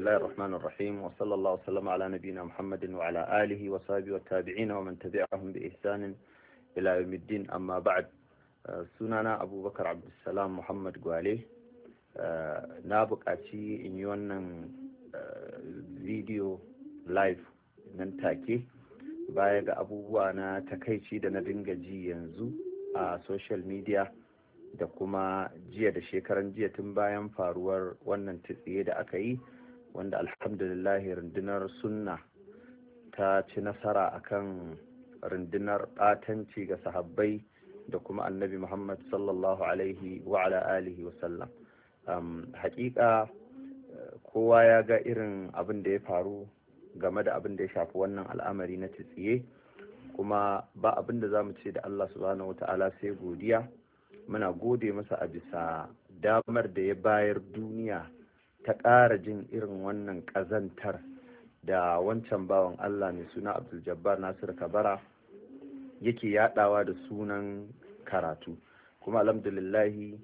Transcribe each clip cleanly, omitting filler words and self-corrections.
الله الرحمن الرحيم وصلى الله وسلم على نبينا محمد وعلى آله وصحبه والتابعين ومن تبعهم بإحسان إلى يوم الدين أما بعد. sunana abubakar abdulsalam muhammad gwale na buƙaci in yi wannan video live nan take baya ga abubuwa na takaici da na dinga ji yanzu a social media da kuma jiya da shekaran jiya tun bayan faruwar wannan tsiye da aka yi, wanda alhamdulillahi rundunar sunna ta ci nasara akan rundunar ɓatanci ga sahabbai da kuma annabi Muhammad sallallahu alaihi wa ala alihi wa sallam. Hakika kowa ya ga irin abin da ya faru game da abin da ya shafi wannan al'amari na tsiye, kuma ba abin da za mu ce da Allah subhanahu wata'ala sai godiya. Muna gode masa a bisa damar da ya bayar duniya ta ƙara jin irin wannan ƙazantar da wancan bawan Allah mai suna Abdul Jabbar Nasir Kabara yake yadawa da sunan karatu. Kuma alhamdulillahi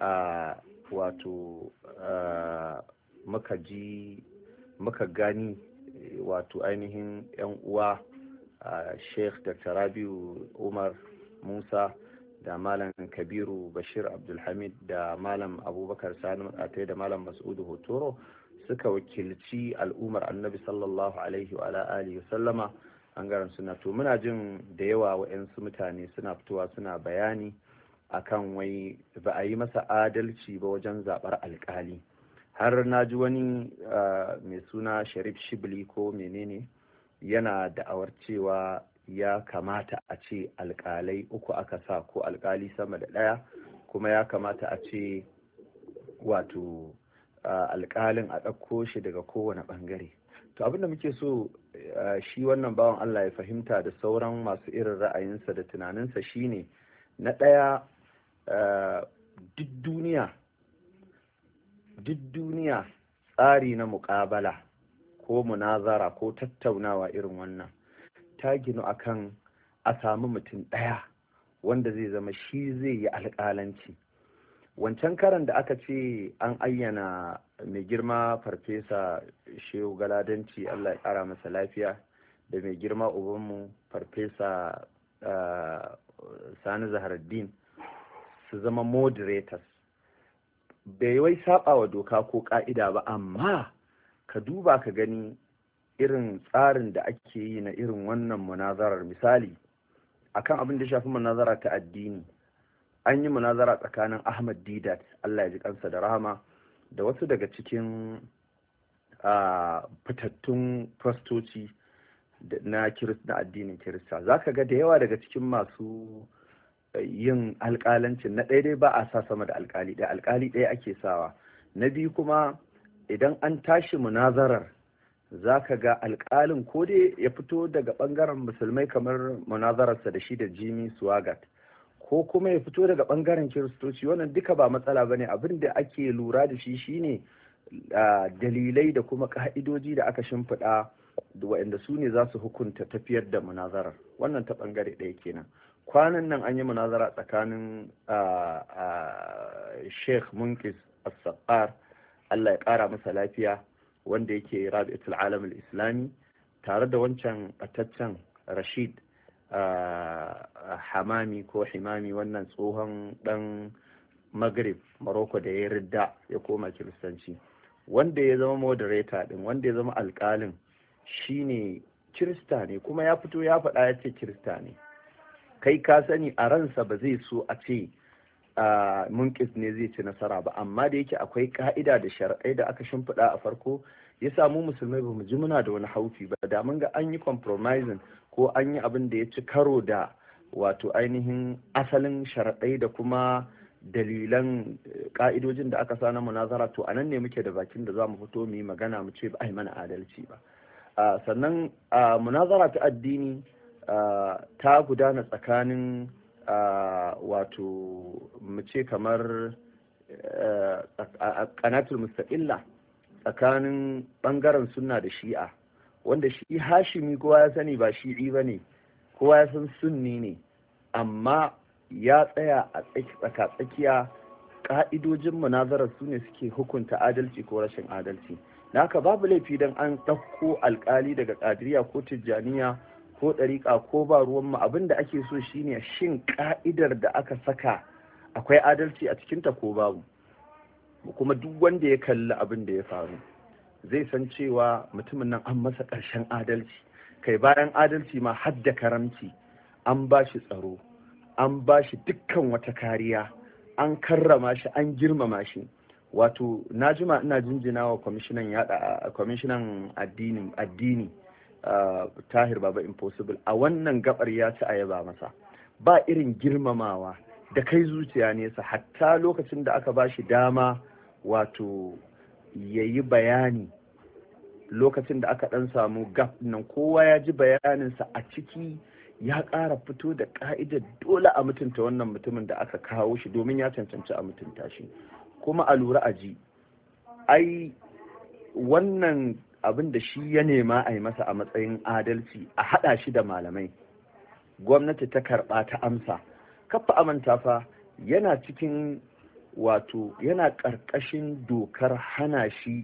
wato muka gani wato ainihin yan uwa Sheikh Dr. Rabiu Umar Musa da Malam Kabiru Bashir Abdulhamid da Malam Abubakar Sani Matsate da Malam Mas'udu Hotoro suka wakilci al'ummar Annabi sallallahu alaihi wa alihi wasallama ɓangaren suna. To muna jin da yawa wa'yansu mutane suna fitowa suna bayani akan wai ba a yi masa adalci ba wajen zaɓar alƙali. Har na ji wani mai suna Sharif Shibli ko menene yana da'awar cewa ya kamata a ce alƙalai uku aka sa ko alƙali sama da ɗaya, kuma ya kamata a ce wato alƙalin a ɗauko shi daga kowane ɓangare. To abinda muke so shi wannan bawan Allah ya fahimta da sauran masu irin ra'ayinsa da tunaninsa shine, na ɗaya, duk duniya tsari na muƙabala ko munazara ko tattaunawa irin wannan ta ginu akan a samu mutum ɗaya wanda zai zama shi zai yi alƙalanci. Wancan karan da aka ce an ayyana mai girma farfesa Shehu Galadanci, Allah ya ƙara masa lafiya, da mai girma ubanmu farfesa Sani Zaharaddin su zama moderators, bai wai saba wa doka ko ka'ida ba, amma ka duba ka gani irin tsarin da ake yi na irin wannan munazarar. Misali akan abin da shafi munazara ta addini, an yi munazara tsakanin Ahmad Didat, Allah ya ji kansa da rahama, da wasu daga cikin fitattun fastoci na addinin Kirista. Za ka ga da yawa daga cikin masu yin alƙalancin, na ɗaya dai ba a sa sama da alƙali ɗaya ake sawa. Na biyu kuma idan an tashi munazarar za ka ga alƙalin ko dai ya fito daga ɓangaren musulmai kamar munazararsa da shi da Jimmy Swaggart, ko kuma ya fito daga ɓangaren kiristoci. Wannan duka ba matsala ba ne. Abin da ake lura da shi shine dalilai da kuma ka'idoji da aka shimfiɗa waɗanda su ne za su hukunta tafiyar da munazarar. Wannan ta ɓangare ɗaya kenan. Kwanan nan an yi munazara tsakanin Sheikh Munkis As-Saqqar, Allah ya ƙara masa lafiya, wanda yake Rabi'atul Alam al-Islami, tare da wancan ɓataccen Rashid Hamami ko Himami, wannan tsohon ɗan Maghrib Morocco da ya ridda ya koma Kiristanci. Wanda ya zama moderator ɗin, wanda ya zama alƙalin, shine Kirista ne, kuma ya fito ya faɗa ya ce Kirista ne. Kai ka sani a ransa ba zai so a ce Munkis ne zai ci nasara ba, amma da yake akwai ka'ida da shari'ai da aka shimfiɗa a farko, ya samu musulmai ba mu ji muna da wani haufi ba, da mun ga an yi compromising ko an yi abin da ya ci karo da wato ainihin asalin shari'ai da kuma dalilan ka'idojin da aka sa na munazara, to anan ne muke da bakin da za mu fito mu yi magana mu ce ba a yi mana adalci ba. Sannan munazara ta addini ta gudana tsakanin wato mu ce kamar qanatul mustaqilla tsakanin bangaren sunna da shi'a, wanda shi hashimi kowa ya sani ba shi'i bane, kowa ya san sunni ne, amma ya tsaya a tsaka-tsakiya ka'idojin munazarar su ne suke hukunta adalci ko rashin adalci. Da haka babu laifi dan an ɗauko alkali daga kadiriya ko tijjaniya ko ɗariƙa ko ba ruwan mu, abin da ake so shine shin ka'idar da aka saka akwai adalci a cikinta ko babu. Kuma duk wanda ya kalli abin da ya faru zai san cewa mutumin nan an masa ƙarshen adalci, kai bayan adalci ma har da karamci, an ba shi tsaro, an ba shi dukkan wata kariya, an karrama shi, an girmama shi. Wato na jima ina jinjina wa kwamishinan addini Tahir Baba Impossible a wannan gabar ya ci ayaba masa, ba irin girmamawa da kai zuciya nesa, hatta lokacin da aka ba shi dama wato yayi bayani lokacin da aka dan samu gap nan, kowa ya ji bayaninsa a ciki, ya ƙara fito da ka'idar dole a mutunta wannan mutumin da aka kawo shi domin ya cancanci a mutunta shi. Kuma a lura a ji, ai wannan abin da shi ya nema a yi masa a matsayin adalci, a haɗa shi da malamai, gwamnati ta karɓa ta amsa. Kafa amanta fa yana cikin wato yana ƙarƙashin dokar hana shi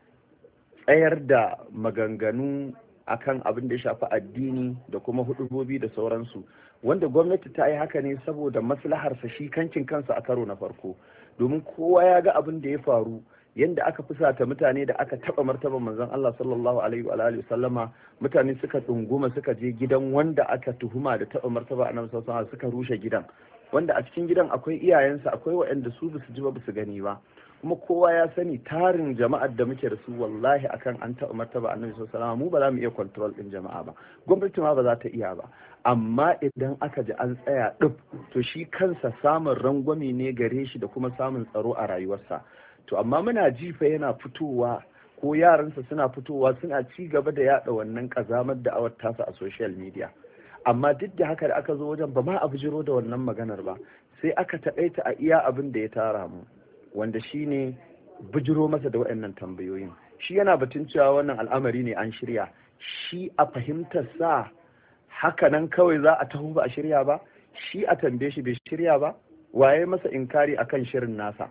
tsayar da maganganu akan abin da ya shafi addini da kuma hudubobi da sauransu, wanda gwamnati ta yi haka ne saboda maslaharsa shi kankin kansa a karo na farko, domin kowa ya ga abin da ya faru, yanda aka fusata mutane da aka taba martaban manzon Allah sallallahu alaihi wa alihi wasallama, mutane suka tsunguma suka je gidan wanda aka tuhuma da taba martaba annabi sallallahu alaihi wasallam, suka rushe gidan, wanda a cikin gidan akwai iyayensa, akwai waɗanda su basu ji ba basu gani ba. Kuma kowa ya sani tarin jama'ar da muke da su, wallahi akan an taɓa martaba annabi sallallahu alaihi wasallam mu ba za mu iya control din jama'a ba, gwamnati ma ba za ta iya ba. Amma idan aka ji an tsaya duk, to shi kansa samun rangwame ne gare shi da kuma samun tsaro a rayuwarsa. To amma muna jifa yana fitowa ko yaransa suna fitowa suna ci gaba da yada wannan kazamar da awar tasa a social media, amma duk da haka da aka zo wajen ba ma a bijiro da wannan maganar ba, sai aka taƙaita a iya abin da ya tara mu, wanda shi ne bijiro masa da waɗannan tambayoyin. Shi yana batun cewa wannan al'amari ne an shirya, shi a fahimtar sa haka nan kawai za a taho ba a shirya ba, shi a tambaye shi bai shirya ba, waye masa inkari akan shirin nasa.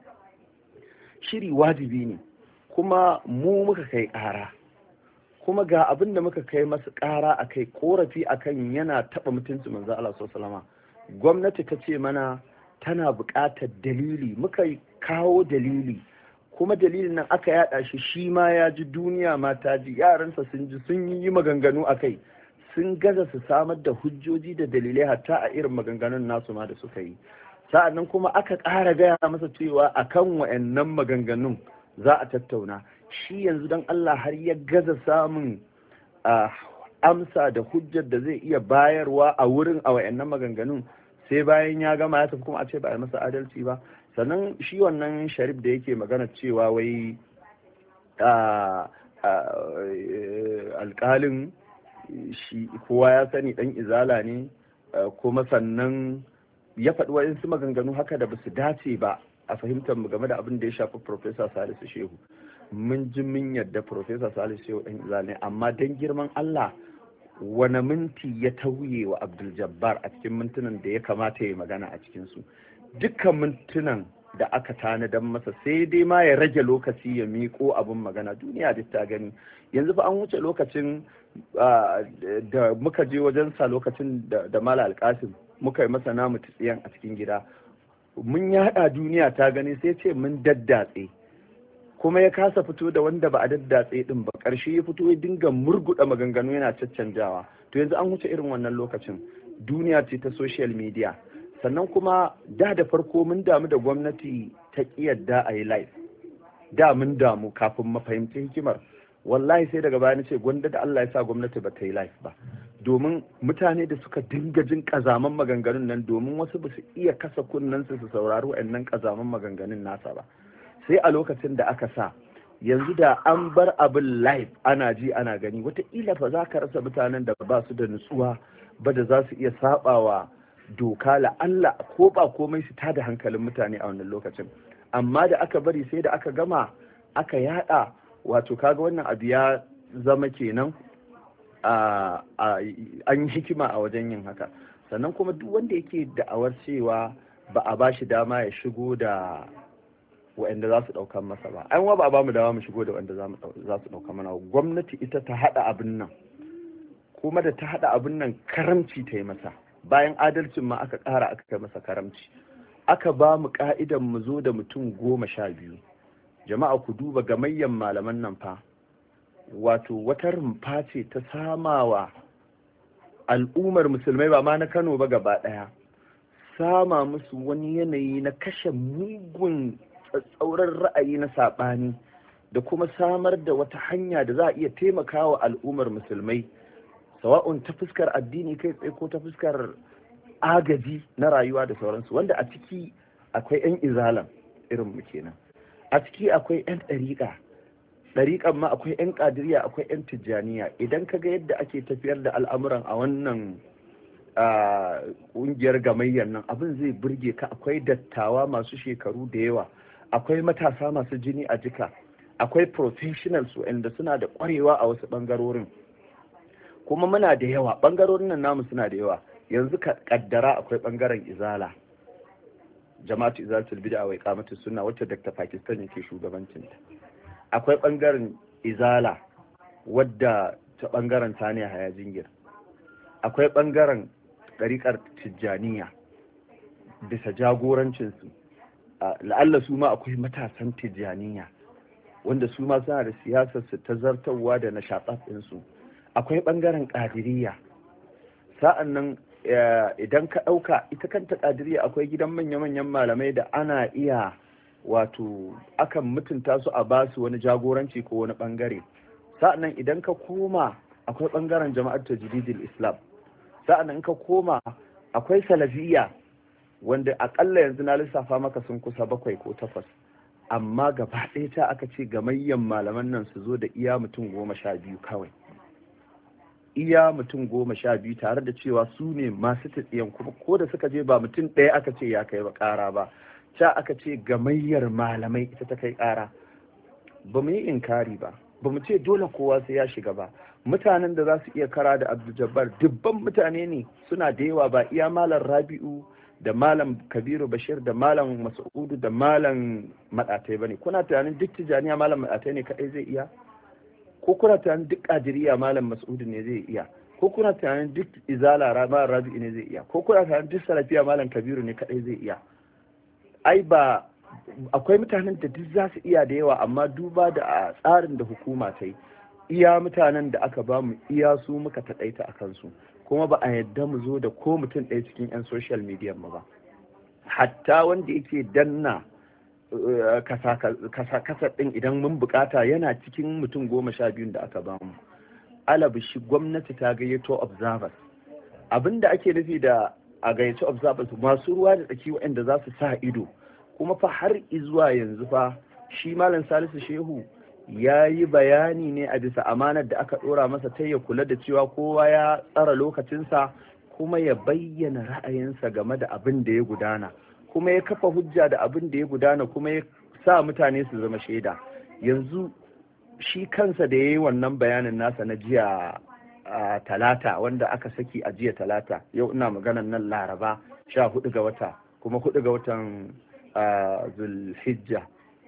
Shiri wajibi ne, kuma mu muka kai ƙara, kuma ga abin da muka kai masa ƙara a kai korafi akan yana taɓa mutunci manzo Allah sallallahu alaihi wasallam. Gwamnati ta ce mana tana buƙatar dalili, muka kawo dalili, kuma dalilin nan aka yada shi ma ya ji, duniya ma ta ji, yaransa sun ji, sun yi maganganu a kai, sun gaza su samar da hujjoji da dalilai hatta a irin maganganun nasu ma da suka yi. Sa'annan kuma aka ƙara gaya masa cewa akan wa'annan maganganun za a tattauna. Shi yanzu don Allah har ya gaza samun amsa da hujjar da zai iya bayarwa a wurin a wa'annan maganganun, sai bayan ya gama ya tafi kuma a ce ba a masa adalci ba. Sannan shi wannan Sharif da yake magana cewa wai alƙalin shi kowa ya sani ɗan izala ne, kuma sannan ya faɗi waɗansu maganganu haka da basu dace ba a fahimtar mu game da abin da ya shafi Professor Salisu Shehu. Mun ji mun yadda Professor Salisu Shehu ɗan izala ne, amma don girman Allah wani minti ya tauye wa Abdul Jabbar a cikin mintunan da ya kamata ya magana a cikinsu. Dukkan mintunan da aka tanadan masa sai dai ma ya rage lokaci ya miƙo abin magana, duniya duk ta gani. Yanzu fa an wuce lokacin da muka je wajen sa lokacin da Mala Alƙasim muka yi masa namu tsiyan a cikin gida, mun yaɗa duniya ta gani, sai ce mun daddatse, kuma ya kasa fito da wanda ba a daddatse din ba, ƙarshe ya fito ya dinga murguɗa maganganu yana caccanjawa. To yanzu an wuce irin wannan lokacin, duniya ce ta social media. Sannan kuma da farko mun damu da gwamnati ta ƙiyarda a yi live, da mun damu kafin mu fahimci hikimar. Wallahi sai daga baya ce gwanda da Allah ya sa gwamnati ba ta yi live ba, domin mutane da suka dinga jin kazaman maganganun nan, domin wasu ba su iya kasa kunnen su saurari wa'annan kazaman maganganun nasa ba, sai a lokacin da aka sa. Yanzu da an bar abin live ana ji ana gani, wataƙila fa za ka rasa mutanen da ba su da nutsuwa ba da za su iya sabawa doka, la'alla ko ba komai su tada hankalin mutane a wannan lokacin. Amma da aka bari sai da aka gama aka yada, wato kaga wannan abu ya zama kenan an yi hikima a wajen yin haka. Sannan kuma duk wanda yake da'awar cewa ba a ba shi dama ya shigo da wa'anda za su ɗauka masa ba. An wa ba mu dawa mu shigo da wanda za su ɗauka mana. Gwamnati ita ta haɗa abin nan, kuma da ta haɗa abin nan karamci ta yi masa, bayan adalcin ma aka ƙara aka kai masa karamci, aka ba mu ƙa'idan mu zo da mutum 12. Jama'a ku duba gamayyan malaman nan fa, wato wata rumfa ce ta samawa al'ummar musulmai ba ma na Kano ba gaba ɗaya, sama musu wani yanayi na kashe mugun tsatsauran ra'ayi na saɓani, da kuma samar da wata hanya da za a iya taimakawa al'ummar musulmai, sawa'un ta fuskar addini kai tsaye ko ta fuskar agaji na rayuwa da sauransu, wanda a ciki akwai 'yan izalan irin mu kenan, a ciki akwai 'yan ɗariƙan ma akwai 'yan ƙadiriya, akwai 'yan tijjaniya. Idan ka ga yadda ake tafiyar da al'amuran a wannan ƙungiyar gamayyar nan, abin zai burge ka. Akwai dattawa masu shekaru da yawa, akwai matasa masu jini a jika, akwai professionals wanda suna da ƙwarewa a wasu ɓangarorin, kuma muna da yawa, ɓangarorin nan namu suna da yawa. Yanzu ka ƙaddara akwai ɓangaren izala, jama'atu izalatul bid'a wa iqamatus sunna, wacce Dr. Pakistan yake shugabancinta. Akwai ɓangaren izala wadda ta ɓangaren Saniya Haya Jingir. Akwai ɓangaren ɗariƙar Tijjaniya bisa jagorancinsu. La'alla su ma akwai matasan Tijjaniya wanda su ma suna da siyasarsu ta zartarwa da nashaɗat ɗinsu. Akwai ɓangaren Ƙadiriya. Sa'an nan idan ka ɗauka ita kanta Ƙadiriya, akwai gidan manya-manyan malamai da ana iya wato akan mutunta su a basu wani jagoranci ko wani ɓangare. Sa'an nan idan ka koma akwai ɓangaren jama'ar tajdidul Islam. Sa'an nan ka koma akwai salafiyya, wanda akalla yanzu na lissafa maka sun kusa 7 ko 8, amma gaba ɗaya ta aka ce gamayyan malaman nan su zo da iya mutum 12 kawai, iya mutum 12, tare da cewa su ne masu tsiyan, kuma ko da suka je ba mutum ɗaya aka ce ya kai ba ƙara ba, ta aka ce gamayyar malamai ita ta kai ƙara. Ba mu yi inkari ba, ba mu ce dole kowa sai ya shiga ba. Mutanen da za su iya kara da Abdul Jabbar dubban mutane ne, suna da yawa, ba iya malam Rabi'u da malam Kabiru Bashir da malam Mas'udu da malam Madatai bane. Kuna tunanin duk Tijaniya malam Madatai ne kadai zai iya? Ko kuna tunanin duk Qadiriya malam Mas'udu ne zai iya? Ko kuna tunanin duk Izala malam Rabi'u ne zai iya? Ko kuna tunanin duk Salafiya malam Kabiru ne kadai zai iya? Ai ba, akwai mutanen da duk za su iya da yawa, amma duba da tsarin da hukuma ta yi, iya mutanen da aka ba mu iya su muka taɗaita a kansu, kuma ba a yadda mu zo da ko mutum ɗaya cikin 'yan social media mu ba. Hatta wanda yake danna kasa ɗin idan mun bukata yana cikin mutum 12 da aka ba mu. Alabishi gwamnati ta gayyato observers. Abinda ake nufi da a gayyaci observers, masu ruwa da tsaki waɗanda za su sa ido. Kuma fa har izuwa yanzu fa shi malam Salisu Shehu ya yi bayani ne a bisa amanar da aka ɗora masa ta ya kula da cewa kowa ya tsara lokacinsa, kuma ya bayyana ra'ayinsa game da abin da ya gudana, kuma ya kafa hujja da abin da ya gudana, kuma ya sa mutane su zama shaida. Yanzu shi kansa da ya yi wannan bayanin nasa na jiya talata, wanda aka saki a jiya talata, yau ina maganan nan Laraba 14 ga wata, kuma 4 ga watan Zulhijja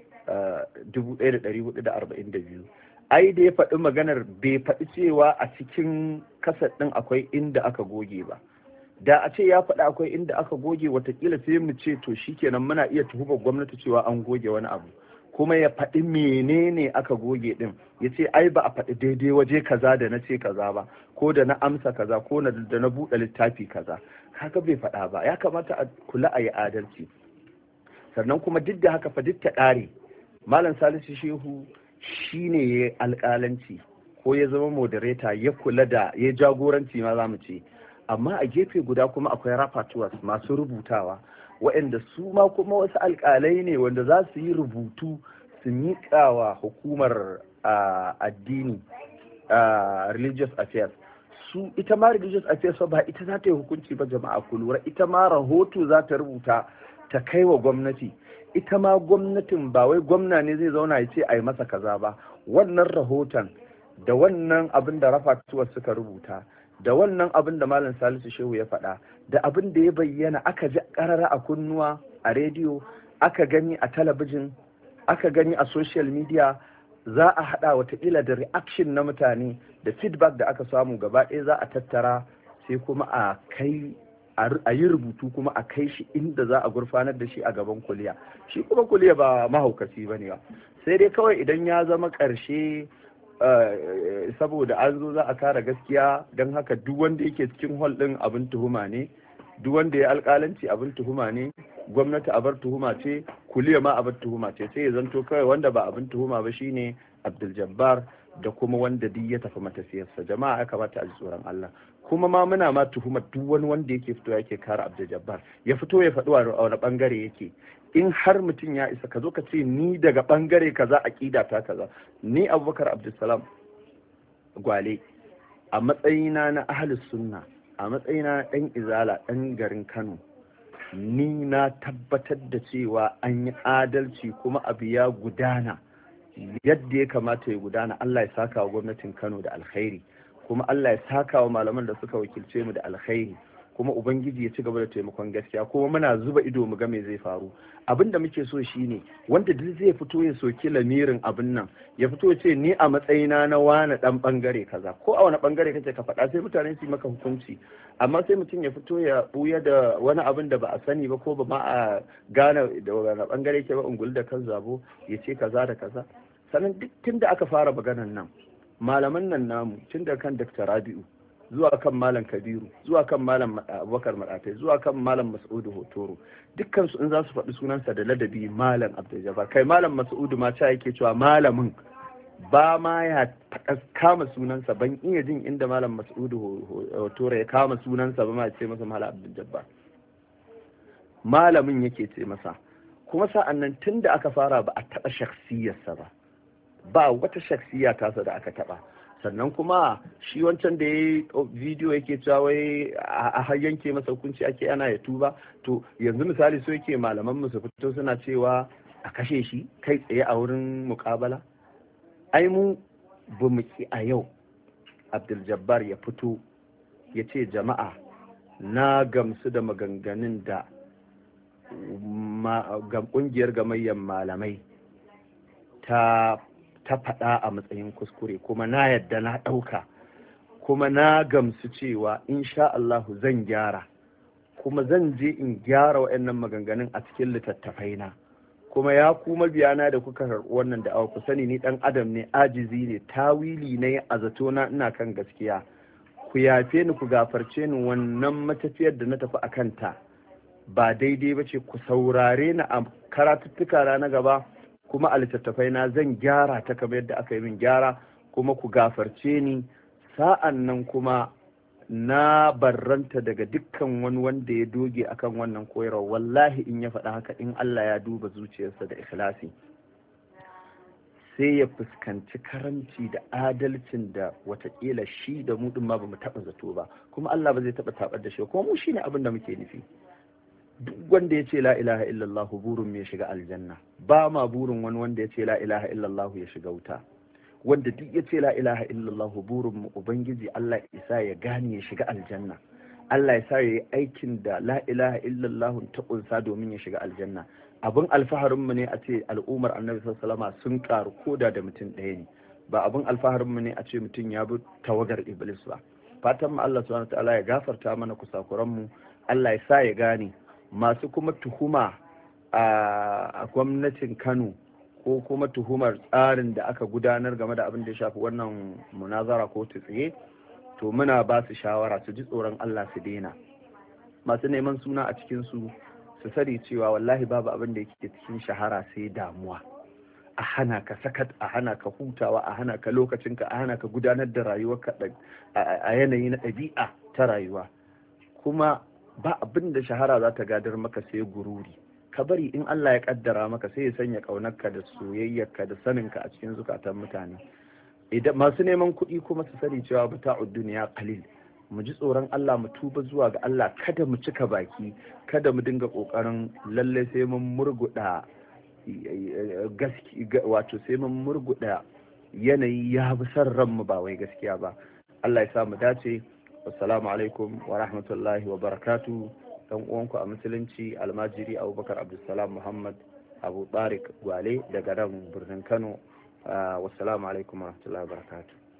1442. Ai da ya faɗi maganar bai faɗi cewa a cikin kasar ɗin akwai inda aka goge ba. Da a ce ya faɗi akwai inda aka goge, watakila sai mu ce to shikenan muna iya tuhumar gwamnati cewa an goge wani abu, kuma ya faɗi menene aka goge ɗin, ya ce ai ba a faɗi daidai waje kaza da na ce kaza ba, ko da na amsa kaza, ko da na buɗe littafi kaza. Haka bai faɗa ba. Ya kamata a kula a yi adalci. Sannan kuma duk da haka fa duk ta ɗare, malam Salisu Shehu shi ne ya alƙalanci ko ya zama moderator, ya kula da ya jagoranci ma za mu ce, amma a gefe guda kuma akwai rapporteurs masu rubutawa, waɗanda su ma kuma wasu alƙalai ne wanda za su yi rubutu su miƙa wa hukumar addini, religious affairs. Su ita ma religious affairs ba ita za ta yi hukunci ba, jama'a ku lura, ita ma rahoto za ta rubuta ta kai wa gwamnati. Ita ma gwamnatin ba wai gwamna ne zai zauna ya ce a yi masa kaza ba. Wannan rahoton da wannan abin da rafatuwar suka rubuta, da wannan abin da malam Salisu Shehu ya faɗa, da abin da ya bayyana aka ji ƙarara a kunnuwa a rediyo, aka gani a talabijin, aka gani a social media za a haɗa watakila da reaction na mutane da feedback da aka samu gaba ɗaya za a tattara sai kuma a kai a yi rubutu kuma a kai shi inda za a gurfanar da shi a gaban kuliya. Shi kuma kuliya ba mahaukaci ba ne ba, sai dai kawai idan ya zama ƙarshe saboda an zo za a kare gaskiya, don haka duk wanda yake cikin hall ɗin abin tuhuma ne, duk wanda ya alƙalanci abin tuhuma ne, gwamnati abar tuhuma ce, kuliya ma abar tuhuma ce, sai ya zanto kawai wanda ba abin tuhuma ba shine Abdul Jabbar da kuma wanda duk ya tafi matafiyarsa. Jama'a ya kamata a ji tsoron Allah, kuma ma muna ma tuhumar duk wani wanda yake fito yake kare Abdul Jabbar ya fito ya faɗi a wani bangare yake. In har mutum ya isa ka zo ka ce ni daga bangare kaza aqida ta kaza. Ni Abubakar Abdulsalam Gwale a matsayina na ahlus sunna, a matsayina na ɗan izala ɗan garin Kano, ni na tabbatar da cewa an yi adalci kuma abu ya gudana yadda ya kamata ya gudana. Allah ya saka wa gwamnatin Kano da alkhairi, kuma Allah ya saka wa malaman da suka wakilce mu da alkhairi, kuma ubangiji ya ci gaba da taimakon gaskiya, kuma muna zuba ido mu ga me zai faru. Abin da muke so shine wanda duk zai fito ya soki lamirin abin nan ya fito ya ce ni a matsayina na wani dan bangare kaza, ko a wani bangare kake ka faɗa sai mutane su yi maka hukunci. Amma sai mutum ya fito ya buya da wani abin da ba a sani ba ko ba ma a gane da wani bangare ke ba, ungul da kan zabo ya ce kaza da kaza. Sannan duk tun da aka fara maganan nan malaman nan namu, tun da kan Dr. Rabi'u zuwa kan Malam Kabiru, zuwa kan Malam Abubakar Maratai, zuwa kan Malam Mas'udu Hotoro, dukkan su in za su faɗi sunansa da ladabi Malam Abdul Jabbar. Kai Malam Mas'udu ma ta yake cewa malamin ba ma ya kama sunansa, ban iya jin inda Malam Mas'udu Hotoro ya kama sunansa ba ma ya ce masa Malam Abdul Jabbar. Malamin yake ce masa. Kuma sa'an nan tun da aka fara ba a taɓa shaksiyarsa ba wata shaksiya tasa da aka taɓa. Sannan kuma shi wancan da ya yi bidiyo yake cewa wai a har yanke masa hukunci ake ana ya tuba. To yanzu misali so yake malaman mu su fito suna cewa a kashe shi kai tsaye a wurin muƙabala. Ai mu ba mu ki a yau Abdul Jabbar ya fito ya ce jama'a na gamsu da maganganun da ƙungiyar gamayyar malamai ta faɗa a matsayin kuskure, kuma na yadda na ɗauka, kuma na gamsu cewa insha Allahu zan gyara, kuma zan je in gyara waɗannan maganganun a cikin littattafai na. Kuma ya kuma biyana da kuka karɓi wannan da ku sani ni ɗan adam ne, ajizi ne, tawili ne a zato na ina kan gaskiya. Ku yafe ni, ku gafarce ni, wannan matafiyar da na tafi a kanta ba daidai ba ce. Ku saurare ni a karatuttuka na gaba, kuma a littattafai na zan gyara ta kamar yadda aka yi min gyara, kuma ku gafarce ni. Sa'an nan kuma na barranta daga dukkan wani wanda ya doge akan wannan koyarwa. Wallahi in ya faɗa haka, in Allah ya duba zuciyarsa da ikhlasi, sai ya fuskanci karamci da adalcin da watakila shi da mu ɗin ma ba mu taɓa zato ba, kuma Allah ba zai taɓa taɓar da shi, kuma mu shi ne abin da muke nufi. Duk wanda ya ce la ilaha illallah burin ya shiga aljanna, ba ma burin wani wanda ya ce la ilaha illallah ya shiga wuta. Wanda duk ya ce la ilaha illallah burin mu ubangiji Allah isa ya gane ya shiga aljanna, Allah ya sa ya yi aikin da la ilaha illallah ta kunsa domin ya shiga aljanna. Abin alfaharin mu ne a ce al'ummar annabi sallallahu alaihi wasallam sun karu koda da mutum ɗaya ne, ba abin alfaharin mu ne a ce mutum ya bi tawagar iblis ba. Fatan mu Allah subhanahu wa ta'ala ya gafarta mana kusakuran mu, Allah ya sa ya gane. Masu kuma tuhuma a gwamnatin Kano ko kuma tuhumar tsarin da aka gudanar game da abin da ya shafi wannan munazara ko tsaye, to muna ba su shawara su ji tsoron Allah su daina. Masu neman suna a cikin su sani cewa wallahi babu abin da yake cikin shahara sai damuwa. A hana ka sakat, a hana ka hutawa, a hana ka lokacinka, a hana ka gudanar da rayuwarka a yanayi na ɗabi'a ta rayuwa. Kuma ba abin da shahara za ta gadar maka sai gururi. Ka bari in Allah ya kaddara maka sai ya sanya kaunarka da soyayyarka da saninka a cikin zukatan mutane. Idan masu neman kuɗi kuma su sani cewa bata'ud duniya qalil. Mu ji tsoron Allah, mu tuba zuwa ga Allah, kada mu cika baki, kada mu dinga kokarin lalle sai mun murguda wato sai mun murguda yanayi ya bi san ranmu ba wai gaskiya ba. Allah ya sa mu dace. Assalamu alaikum wa rahmatullahi wa barakatuh. Dan uwanku a musulunci almajiri Abubakar Abdulsalam Muhammad Abu Tariq Gwale daga nan birnin Kano. Wassalamu alaikum warahmatullahi wabarakatuh.